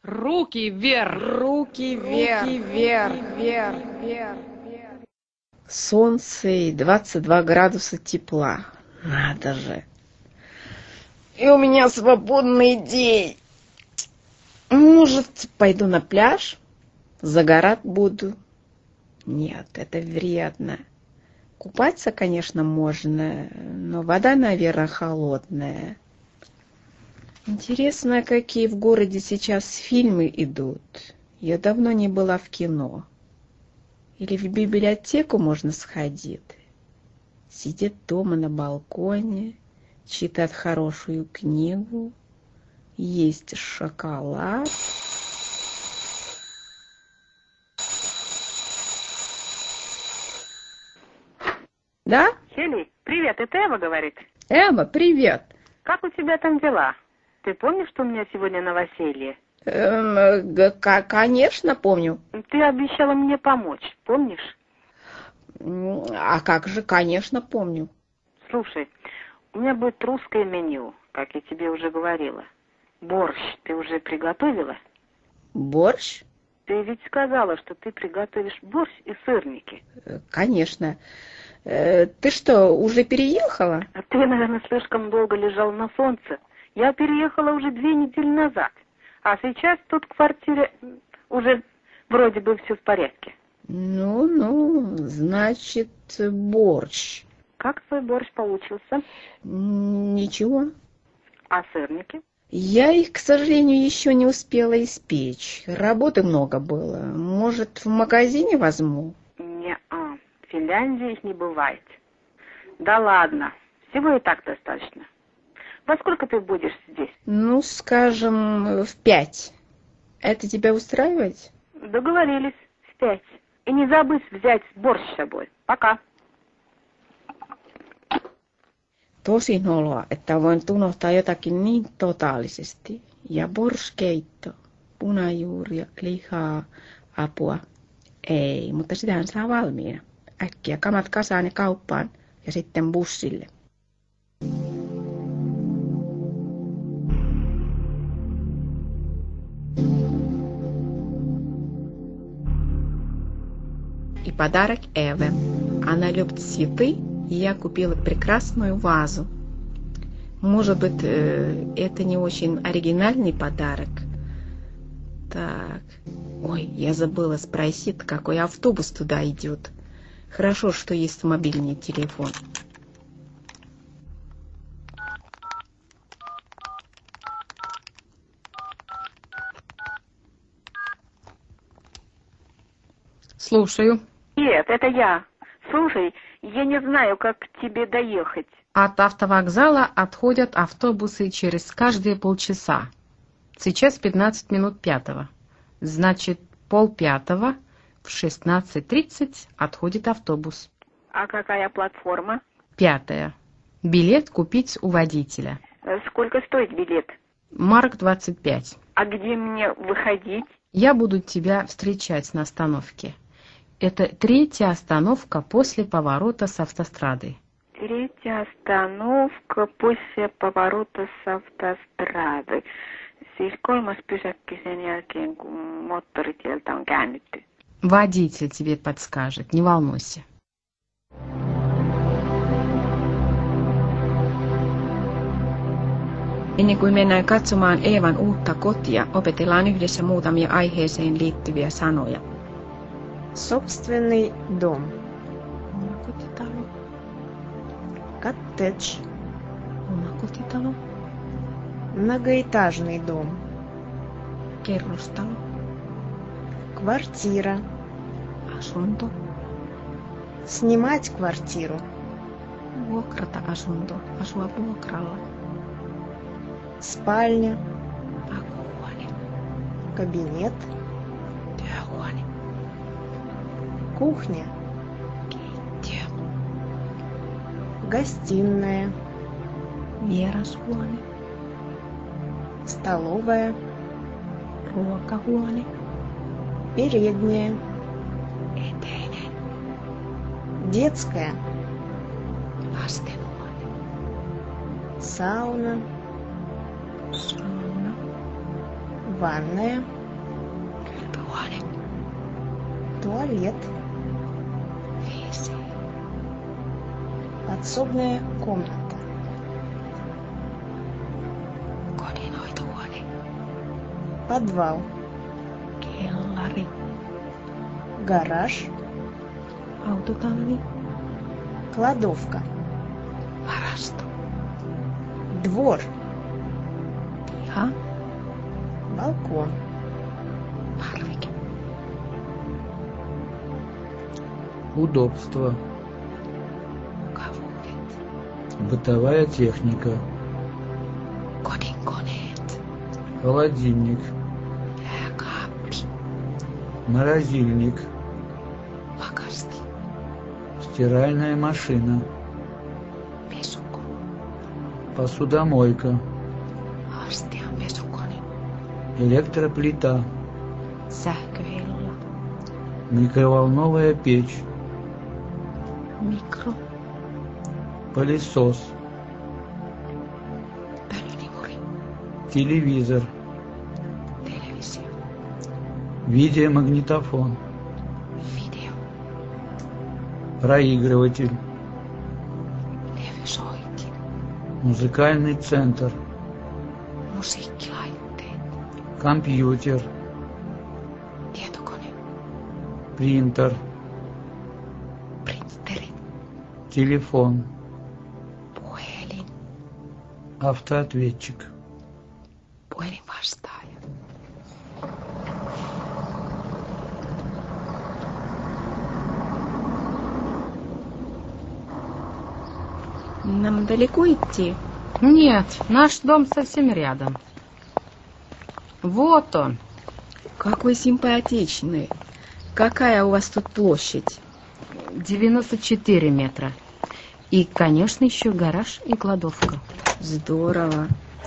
Руки вверх! Руки вверх, вверх, вверх, вверх. Солнце и 22 градуса тепла. Надо же. И у меня свободный день. Может, пойду на пляж? Загорать буду? Нет, это вредно. Купаться, конечно, можно, но вода, наверное, холодная. Интересно, какие в городе сейчас фильмы идут. Я давно не была в кино. Или в библиотеку можно сходить. Сидеть дома на балконе, читать хорошую книгу, есть шоколад. Да? Хели, привет, это Эва говорит. Эва, привет. Как у тебя там дела? Ты помнишь, что у меня сегодня новоселье? Конечно, помню. Ты обещала мне помочь, помнишь? А как же, конечно, помню. Слушай, у меня будет русское меню, как я тебе уже говорила. Борщ ты уже приготовила? Борщ? Ты ведь сказала, что ты приготовишь борщ и сырники. Конечно. Ты что, уже переехала? А ты, наверное, слишком долго лежал на солнце. Я переехала уже 2 недели назад. А сейчас тут в квартире уже вроде бы все в порядке. Ну, значит, борщ. Как твой борщ получился? Ничего. А сырники? Я их, к сожалению, еще не успела испечь. Работы много было. Может, в магазине возьму? Не-а. В Финляндии их не бывает. Да ладно. Всего и так достаточно. Во сколько ты будешь здесь? Ну, скажем, в 5. Это тебя устраивает? Договорились. В 5. И не забудь взять борщ с собой. Пока. Tosi noloa, että voin unohtaa jotakin niin totaalisesti. Ja borskeitto, punajuuria, lihaa, apua. Ei, mutta sitähän saa valmiina. Äkkiä kamat kasaan ja kauppaan ja sitten bussille. И подарок Эве. Она любит цветы, и я купила прекрасную вазу. Может быть, это не очень оригинальный подарок. Так. Ой, я забыла спросить, какой автобус туда идет. Хорошо, что есть мобильный телефон. Слушаю. Нет, это я. Слушай, я не знаю, как к тебе доехать. От автовокзала отходят автобусы через каждые полчаса. Сейчас 15 минут 5. Значит, 4:30 в 16:30 отходит автобус. А какая платформа? 5. Билет купить у водителя. Сколько стоит билет? Марк 25. А где мне выходить? Я буду тебя встречать на остановке. Это 3-я остановка после поворота с автострады. 3-я остановка после поворота с автострады. Siis 3. pysäkki sen jälkeen, kun moottoritieltä on käännytty. Водитель тебе подскажет, не волнуйся. Ennen kuin mennään katsomaan Eevan uutta kotia, opetellaan yhdessä muutamia aiheeseen liittyviä sanoja. Собственный дом. Omakotitalo. Коттедж. Omakotitalo. Многоэтажный дом. Kerrostalo. Квартира. Asunto. Снимать квартиру. Vuokrata asunto. Asua vuokralla. Спальня. Makuuhuone. Кабинет. Työhuone. Кухня. Keittiö. Гостиная. Vierashuone. Столовая. Ruokahuone. Передняя. Eteinen. Детская. Lastenhuone. Сауна. Sauna. Ванная. Туалет. Подсобная комната. Подвал. Гараж. Кладовка. Двор. Балкон. Удобство. Бытовая техника. Холодильник. Морозильник. Стиральная машина. Посудомойка. Электроплита. Микроволновая печь. Пылесос. Телевизор. Видеомагнитофон. Проигрыватель. Музыкальный центр. Компьютер. Принтер. Телефон. Автоответчик. Нам далеко идти? Нет, наш дом совсем рядом. Вот он. Какой симпатичный. Какая у вас тут площадь? 94 метра. И, конечно, еще гараж и кладовка. Здорово.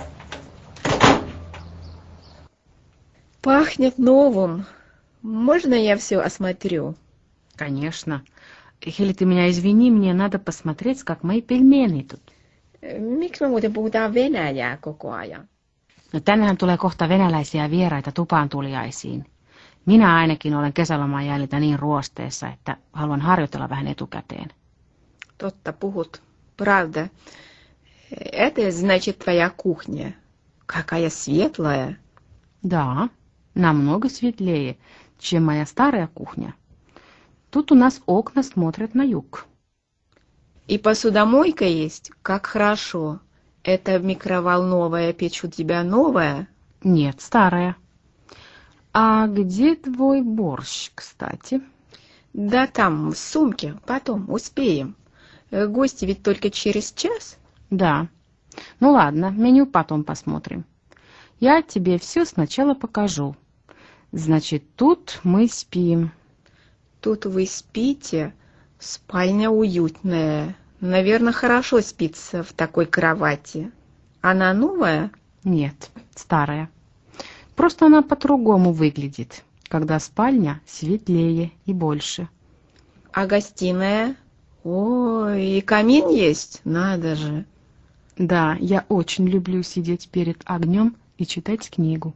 Пахнет новым. Можно я все осмотрю? Конечно. Хели, ты меня извини, мне надо посмотреть, как мои пельмени тут. Miksi me muuten puhutaan venäjää koko ajan? No, tännehän tulee kohta venäläisiä vieraita tupaantuliaisiin. Minä ainakin olen kesäloman jäljiltä niin ruosteessa, että haluan harjoitella vähän etukäteen. Totta puhut. Правда. Это, значит, твоя кухня. Какая светлая. Да, намного светлее, чем моя старая кухня. Тут у нас окна смотрят на юг. И посудомойка есть? Как хорошо. Это микроволновая печь у тебя новая? Нет, старая. А где твой борщ, кстати? Да там, в сумке. Потом, успеем. Гости ведь только через час. Да. Ну ладно, меню потом посмотрим. Я тебе все сначала покажу. Значит, тут мы спим. Тут вы спите? Спальня уютная. Наверное, хорошо спится в такой кровати. Она новая? Нет, старая. Просто она по-другому выглядит, когда спальня светлее и больше. А гостиная? Ой, и камин есть? Надо же. Да, я очень люблю сидеть перед огнем и читать книгу.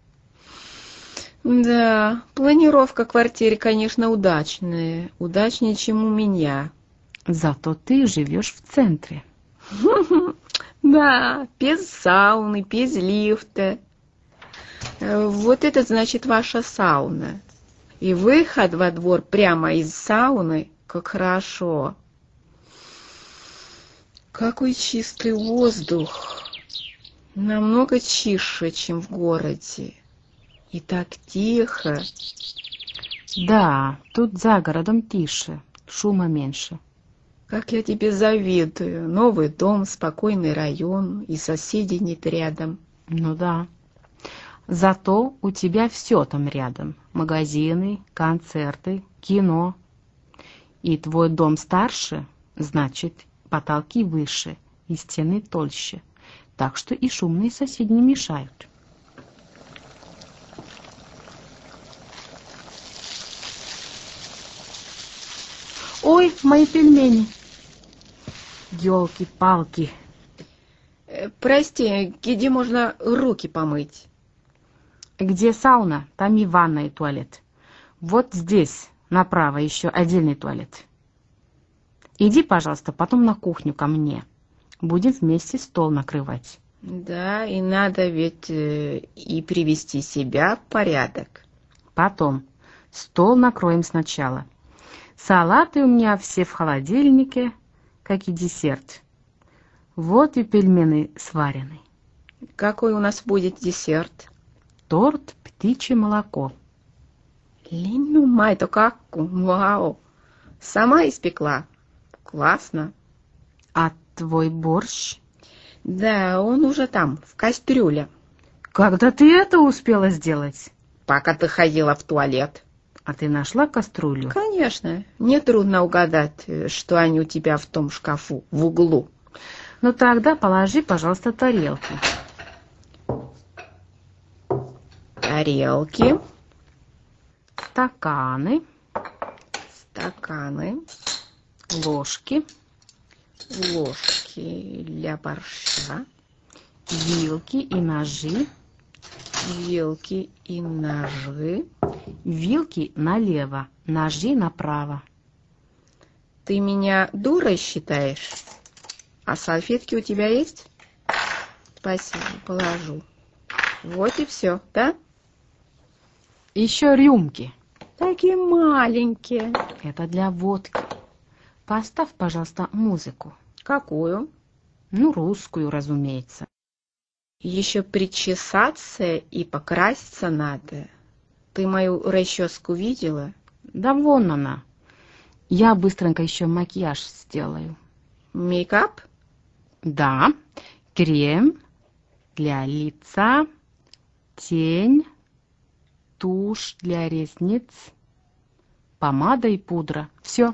Да, планировка квартиры, конечно, удачная. Удачнее, чем у меня. Зато ты живешь в центре. Да, без сауны, без лифта. Вот это значит ваша сауна. И выход во двор прямо из сауны, как хорошо. Какой чистый воздух. Намного чище, чем в городе. И так тихо. Да, тут за городом тише, шума меньше. Как я тебе завидую. Новый дом, спокойный район, и соседи нет рядом. Ну да. Зато у тебя все там рядом. Магазины, концерты, кино. И твой дом старше, значит, потолки выше и стены толще. Так что и шумные соседи не мешают. Ой, мои пельмени. Ёлки-палки. Прости, где можно руки помыть? Где сауна, там и ванна, и туалет. Вот здесь, направо, еще отдельный туалет. Иди, пожалуйста, потом на кухню ко мне. Будем вместе стол накрывать. Да, и надо ведь и привести себя в порядок. Потом. Стол накроем сначала. Салаты у меня все в холодильнике, как и десерт. Вот и пельмени сварены. Какой у нас будет десерт? Торт, птичье молоко. Линну майто какку, вау! Сама испекла. Классно. А твой борщ? Да, он уже там, в кастрюле. Когда ты это успела сделать? Пока ты ходила в туалет. А ты нашла кастрюлю? Конечно. Нетрудно угадать, что они у тебя в том шкафу, в углу. Ну тогда положи, пожалуйста, тарелки. Тарелки, Стаканы, стаканы, ложки, ложки для борща, вилки и ножи. вилки и ножи. Вилки налево, ножи направо. Ты меня дурой считаешь? А салфетки у тебя есть? Спасибо, положу. Вот и все, да? Еще рюмки. Такие маленькие. Это для водки. Поставь, пожалуйста, музыку. Какую? Ну, русскую, разумеется. Еще причесаться и покраситься надо. Ты мою расческу видела? Да вон она. Я быстренько еще макияж сделаю. Мейкап? Да, крем для лица, тень, тушь для ресниц, помада и пудра. Все.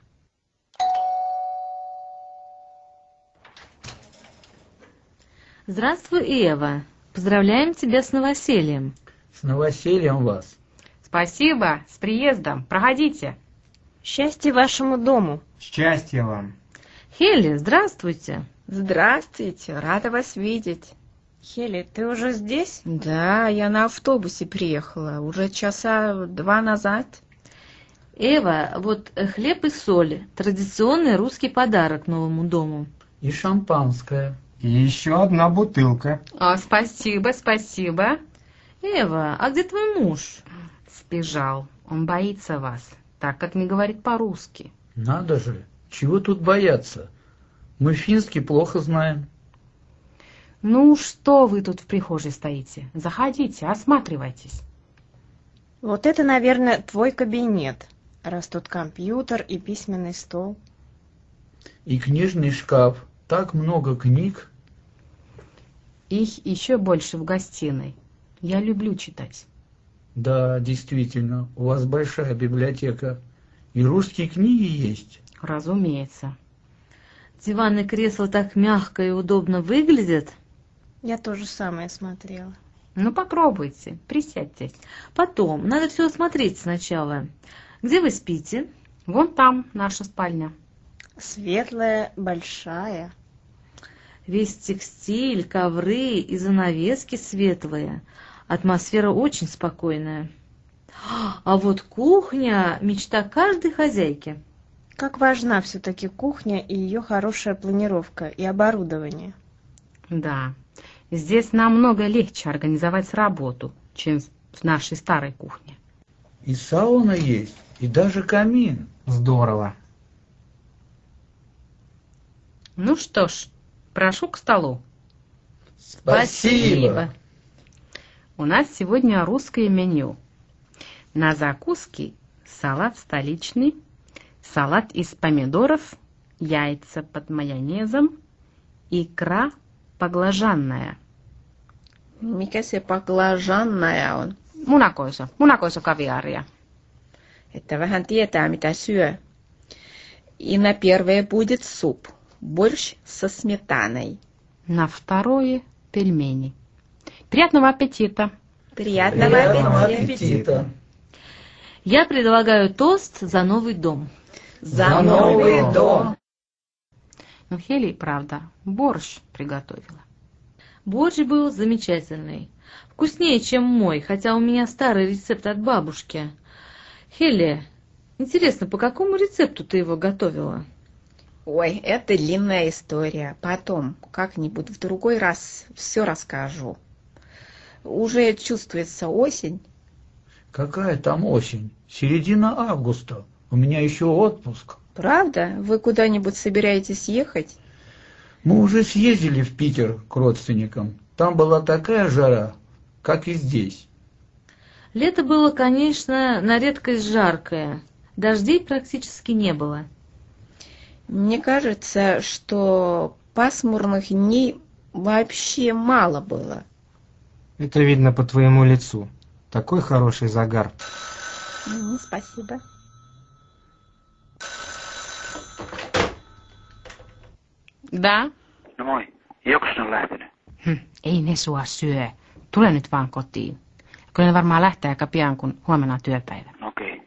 Здравствуй, Эва. Поздравляем тебя с новосельем. С новосельем вас. Спасибо, с приездом. Проходите. Счастья вашему дому. Счастья вам. Хелли, здравствуйте. Здравствуйте, рада вас видеть. Хелли, ты уже здесь? Да, я на автобусе приехала, уже часа 2 назад. Эва, вот хлеб и соль. Традиционный русский подарок новому дому. И шампанское. И еще одна бутылка. Спасибо, спасибо. Эва, а где твой муж? Сбежал. Он боится вас, так как не говорит по-русски. Надо же, чего тут бояться? Мы финский плохо знаем. Ну, что вы тут в прихожей стоите? Заходите, осматривайтесь. Вот это, наверное, твой кабинет, раз тут компьютер и письменный стол. И книжный шкаф. Так много книг. Их еще больше в гостиной. Я люблю читать. Да, действительно, у вас большая библиотека. И русские книги есть. Разумеется. Диван и кресло так мягко и удобно выглядят. Я тоже самое смотрела. Ну, попробуйте, присядьте. Потом, надо все осмотреть сначала. Где вы спите? Вон там наша спальня. Светлая, большая. Весь текстиль, ковры и занавески светлые. Атмосфера очень спокойная. А вот кухня – мечта каждой хозяйки. Как важна все-таки кухня и ее хорошая планировка и оборудование. Да, здесь намного легче организовать работу, чем в нашей старой кухне. И сауна есть, и даже камин. Здорово. Ну что ж, прошу к столу. Спасибо. У нас сегодня русское меню. На закуски салат столичный, салат из помидоров, яйца под майонезом, икра поглажанная. Mikä se baklajannaja on? Munakoiso kaviaaria. Että vähän tietää, mitä syö. И на первое будет суп. Борщ со сметаной. На второе пельмени. Приятного аппетита! Приятного аппетита. Я предлагаю тост за новый дом. За новый дом. Ну, Хелли, правда, борщ приготовила. Борщ был замечательный. Вкуснее, чем мой, хотя у меня старый рецепт от бабушки. Хелли, интересно, по какому рецепту ты его готовила? Ой, это длинная история. Потом, как-нибудь в другой раз все расскажу. Уже чувствуется осень. Какая там осень? Середина августа. У меня еще отпуск. Правда? Вы куда-нибудь собираетесь ехать? Мы уже съездили в Питер к родственникам. Там была такая жара, как и здесь. Лето было, конечно, на редкость жаркое. Дождей практически не было. Мне кажется, что пасмурных дней вообще мало было. Это видно по твоему лицу. Такой хороший загар. Спасибо. Da? No moi. Joko on lähtenyt? Ei ne sua syö. Tule nyt vaan kotiin. Kyllä ne varmaan lähtee aika pian, kun huomenna on työpäivä. Okei.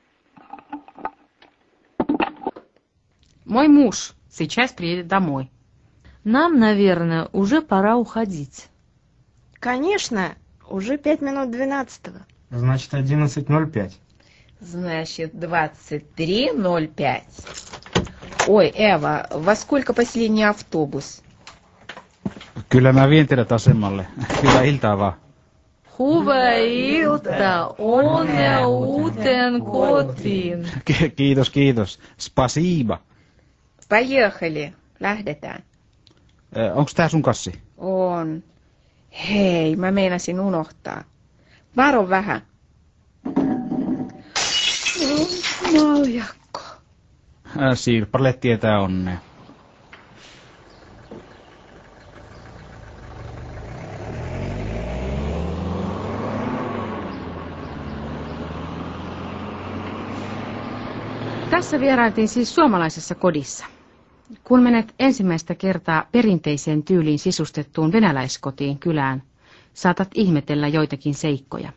Мой муж сейчас приедет домой. Нам, наверное, уже пора уходить. Конечно, уже 5 минут 12-го. Значит, 11:05. Значит, 23:05. Ой, Эва, во сколько последний автобус? Kyllä mä vien teidät asemalle. Hyvää iltaa vaan. Hyvää iltaa, onnea uuteen kotiin. Kiitos, kiitos. Spasiba. Поехали. Lähdetään. Onks tää sun kassi? On. Hei, mä meinasin unohtaa. Varo vähän. Maljakko. Sirpalle tietää onnea. Tässä vierailtiin siis suomalaisessa kodissa. Kun menet ensimmäistä kertaa perinteiseen tyyliin sisustettuun venäläiskotiin kylään, saatat ihmetellä joitakin seikkoja.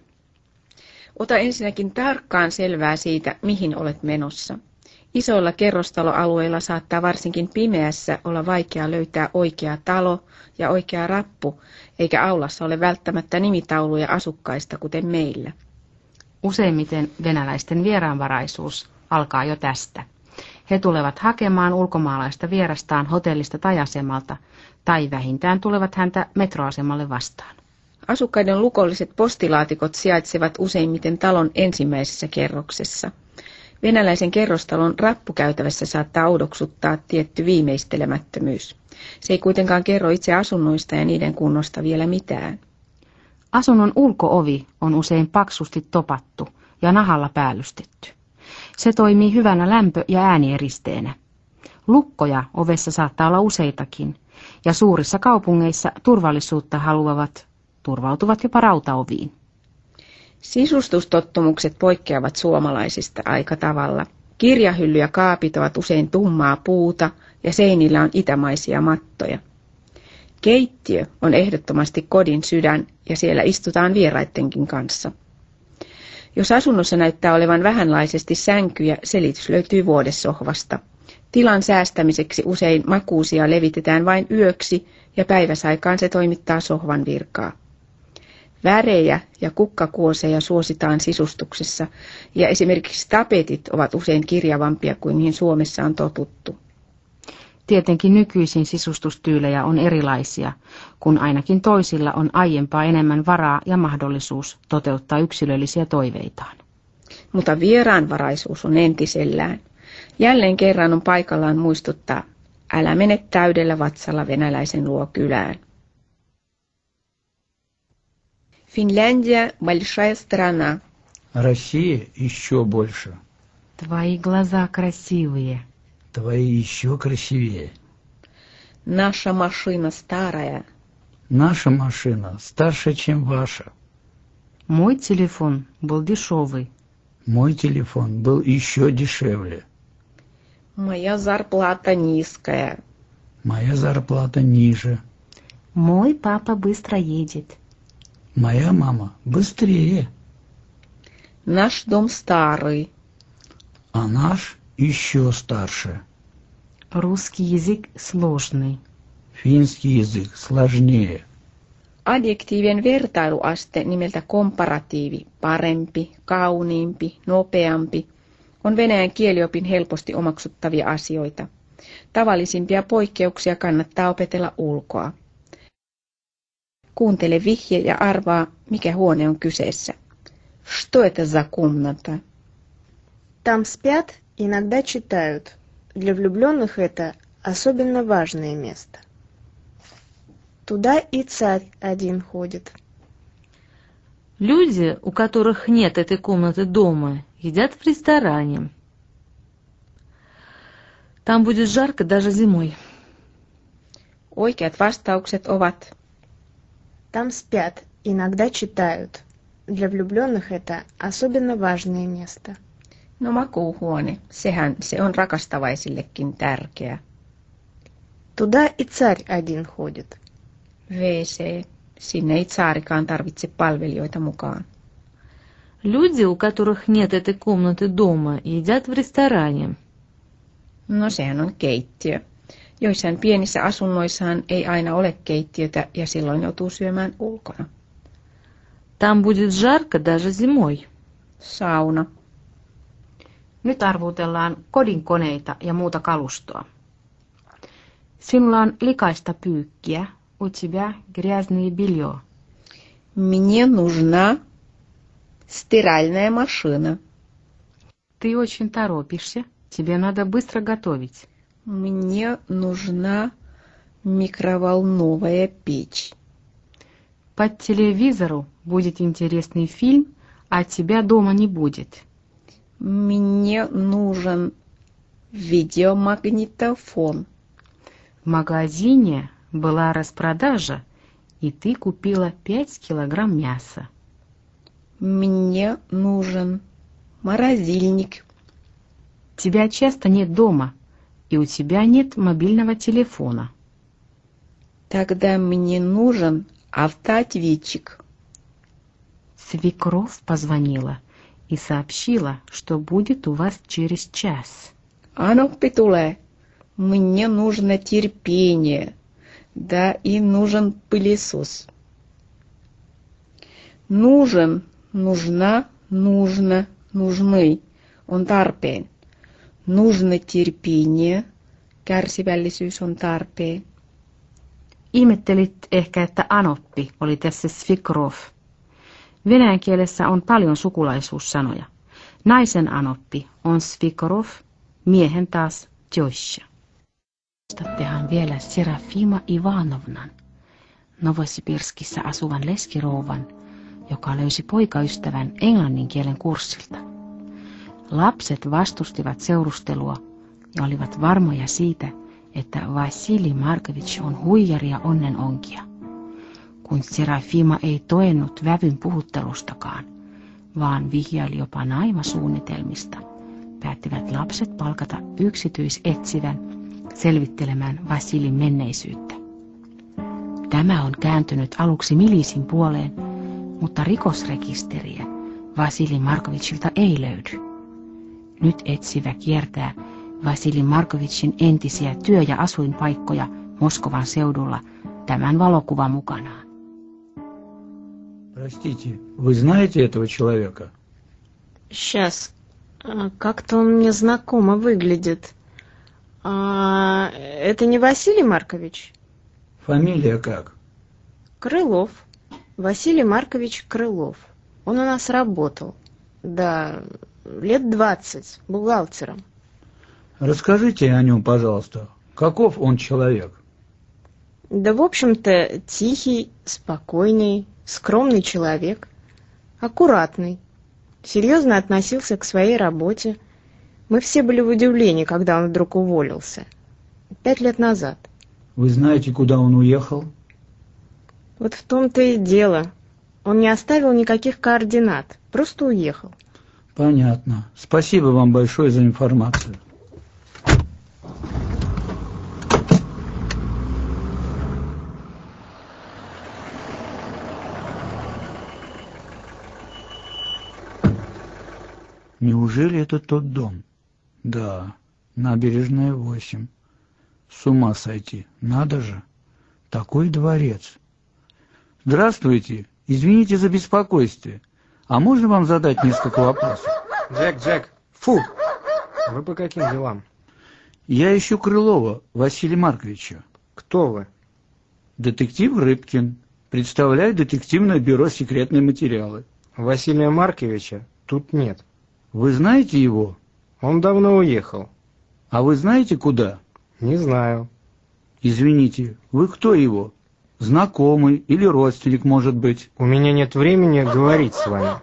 Ota ensinnäkin tarkkaan selvää siitä, mihin olet menossa. Isoilla kerrostaloalueilla saattaa varsinkin pimeässä olla vaikea löytää oikea talo ja oikea rappu, eikä aulassa ole välttämättä nimitauluja asukkaista, kuten meillä. Useimmiten venäläisten vieraanvaraisuus alkaa jo tästä. He tulevat hakemaan ulkomaalaista vierastaan hotellista tai asemalta, tai vähintään tulevat häntä metroasemalle vastaan. Asukkaiden lukolliset postilaatikot sijaitsevat useimmiten talon ensimmäisessä kerroksessa. Venäläisen kerrostalon rappukäytävässä saattaa oudoksuttaa tietty viimeistelemättömyys. Se ei kuitenkaan kerro itse asunnoista ja niiden kunnosta vielä mitään. Asunnon ulkoovi on usein paksusti topattu ja nahalla päällystetty. Se toimii hyvänä lämpö- ja äänieristeena. Lukkoja ovessa saattaa olla useitakin, ja suurissa kaupungeissa turvallisuutta haluavat turvautuvat jopa rautaoviin. Sisustustottumukset poikkeavat suomalaisista aika tavalla. Kirjahylly ja kaapit ovat usein tummaa puuta ja seinillä on itämaisia mattoja. Keittiö on ehdottomasti kodin sydän ja siellä istutaan vieraittenkin kanssa. Jos asunnossa näyttää olevan vähänlaisesti sänkyjä, selitys löytyy vuodessohvasta. Tilan säästämiseksi usein makuusia levitetään vain yöksi ja päiväsaikaan se toimittaa sohvan virkaa. Värejä ja kukkakuoseja suositaan sisustuksessa ja esimerkiksi tapetit ovat usein kirjavampia kuin mihin Suomessa on totuttu. Tietenkin nykyisin sisustustyylejä on erilaisia, kun ainakin toisilla on aiempaa enemmän varaa ja mahdollisuus toteuttaa yksilöllisiä toiveitaan. Mutta vieraanvaraisuus on entisellään. Jälleen kerran on paikallaan muistuttaa, älä mene täydellä vatsalla venäläisen luo kylään. Финляндия – большая страна. Россия еще больше. Твои глаза красивые. Твои еще красивее. Наша машина старая. Наша машина старше, чем ваша. Мой телефон был дешевый. Мой телефон был еще дешевле. Моя зарплата низкая. Моя зарплата ниже. Мой папа быстро едет. Моя мама быстрее. Наш дом старый. А наш еще старше. Русский язык сложный. Финский язык сложнее. Adjektiivien vertailuaste nimeltä komparatiivi, parempi, kauniimpi, nopeampi, on venäjän kieliopin helposti omaksuttavia asioita. Tavallisimpia poikkeuksia kannattaa opetella ulkoa. Kuuntele vihje ja arvaa, mikä huone on kyseessä. Что это за комната? Там спят, иногда читают. Для влюбленных это особенно важное место. Туда и царь один ходит. Люди, у которых нет этой комнаты дома, едят в ресторане. Там будет жарко даже зимой. Oikeat vastaukset ovat: Там спят, иногда читают. Для влюбленных это особенно важное место. no makuuhuone, se on rakastavaisillekin tärkeä. Туда и царь один ходит. WC, sinne ei tsaarikaan tarvitse palvelijoita mukaan. Люди, у которых нет этой комнаты дома, едят в ресторане. No sehän on keittiö. Joissain pienissä asunnoissaan ei aina ole keittiötä ja silloin joutuu syömään ulkona. Там будет жарко даже зимой. Sauna. Nyt arvuutellaan kodinkoneita ja muuta kalustoa. Sinulla on likaista pyykkiä. У тебя грязное белье. Мне нужна стиральная машина. Ты очень торопишься. Тебе надо быстро готовить. Мне нужна микроволновая печь. По телевизору будет интересный фильм, а тебя дома не будет. Мне нужен видеомагнитофон. В магазине была распродажа, и ты купила 5 килограмм мяса. Мне нужен морозильник. Тебя часто нет дома, и у тебя нет мобильного телефона. Тогда мне нужен автоответчик. Свекровь позвонила и сообщила, что будет у вас через час. Anoppi tulee. Мне нужно терпение. Да и нужен пылесос. Нужен, нужна, нужно, нужны on tarpeen. Нужно терпение. Kärsivällisyys on tarpeen. Ihmettelit ehkä, että Anoppi oli tässä Svikrov. Venäjän kielessä on paljon sukulaisuussanoja. Naisen Anoppi on Svikrov, miehen taas Tjosha. Muistattehan vielä Serafima Ivanovnan, Novosibirskissä asuvan leskirouvan, joka löysi poikaystävän englannin kielen kurssilta. Lapset vastustivat seurustelua ja olivat varmoja siitä, että Vasili Markovich on huijari ja onnenonkia. Kun Serafima ei toennut vävyn puhuttelustakaan, vaan vihjaili jopa naimasuunnitelmista, päättivät lapset palkata yksityisetsivän selvittelemään Vasilin menneisyyttä. Tämä on kääntynyt aluksi milisin puoleen, mutta rikosrekisteriä Vasili Markovichilta ei löydy. Nyt etsivä kiertää Vasili Markovichin entisiä työ- ja asuinpaikkoja Moskovan seudulla tämän valokuvan mukanaan. Простите, вы знаете этого человека? Сейчас. Как-то он мне знакомо выглядит. Это не Василий Маркович? Фамилия как? Крылов. Василий Маркович Крылов. Он у нас работал. Да, лет 20, бухгалтером. Расскажите о нем, пожалуйста. Каков он человек? Да, в общем-то, тихий, спокойный, скромный человек. Аккуратный. Серьезно относился к своей работе. Мы все были в удивлении, когда он вдруг уволился. 5 лет назад. Вы знаете, куда он уехал? Вот в том-то и дело. Он не оставил никаких координат, просто уехал. Понятно. Спасибо вам большое за информацию. Неужели это тот дом? Да, набережная 8. С ума сойти, надо же. Такой дворец. Здравствуйте. Извините за беспокойство. А можно вам задать несколько вопросов? Джек, фу! Вы по каким делам? Я ищу Крылова Василия Марковича. Кто вы? Детектив Рыбкин. Представляю детективное бюро «Секретные материалы». Василия Марковича тут нет. Вы знаете его? Он давно уехал. А вы знаете, куда? Не знаю. Извините, вы кто его? Знакомый или родственник, может быть? У меня нет времени говорить с вами.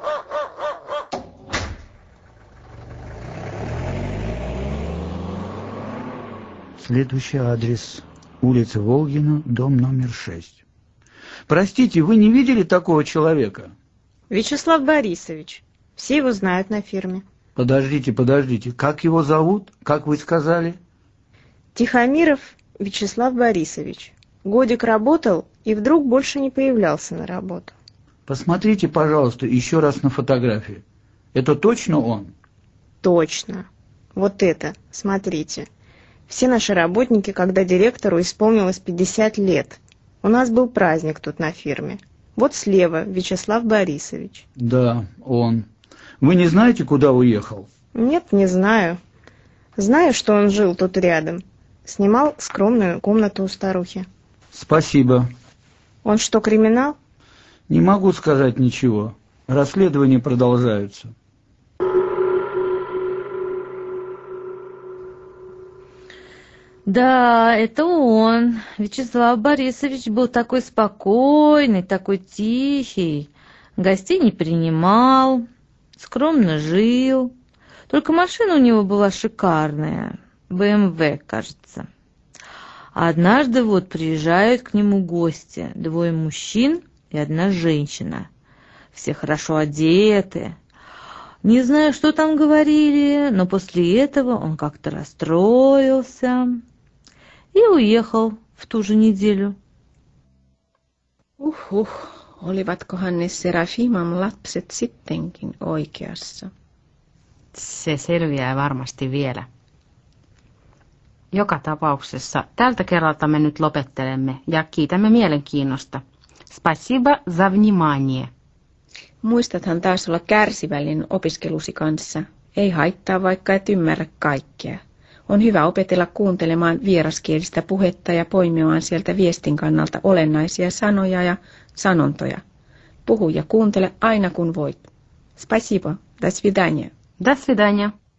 Следующий адрес. Улица Волгина, дом номер 6. Простите, вы не видели такого человека? Вячеслав Борисович. Все его знают на фирме. Подождите. Как его зовут? Как вы сказали? Тихомиров Вячеслав Борисович. Годик работал и вдруг больше не появлялся на работу. Посмотрите, пожалуйста, еще раз на фотографию. Это точно он? Точно. Вот это, смотрите. Все наши работники, когда директору исполнилось 50 лет. У нас был праздник тут на фирме. Вот слева Вячеслав Борисович. Да, он. Вы не знаете, куда уехал? Нет, не знаю. Знаю, что он жил тут рядом. Снимал скромную комнату у старухи. Спасибо. Он что, криминал? Не могу сказать ничего. Расследования продолжаются. Да, это он. Вячеслав Борисович был такой спокойный, такой тихий. Гостей не принимал, скромно жил. Только машина у него была шикарная. БМВ, кажется. А однажды вот приезжают к нему гости. 2 мужчин и 1 женщина. Все хорошо одеты. Не знаю, что там говорили, но после этого он как-то расстроился и уехал в ту же неделю. Olivatkohan ne Serafiman lapset sittenkin oikeassa? Se selviää varmasti vielä. Joka tapauksessa tältä kerralta me nyt lopettelemme ja kiitämme mielenkiinnosta. Spasiba za vнимание. Muistathan taas olla kärsivällinen opiskelusi kanssa. Ei haittaa, vaikka et ymmärrä kaikkea. On hyvä opetella kuuntelemaan vieraskielistä puhetta ja poimimaan sieltä viestin kannalta olennaisia sanoja ja sanontoja. Puhu ja kuuntele aina kun voit. Spasibo. До свидания. До свидания.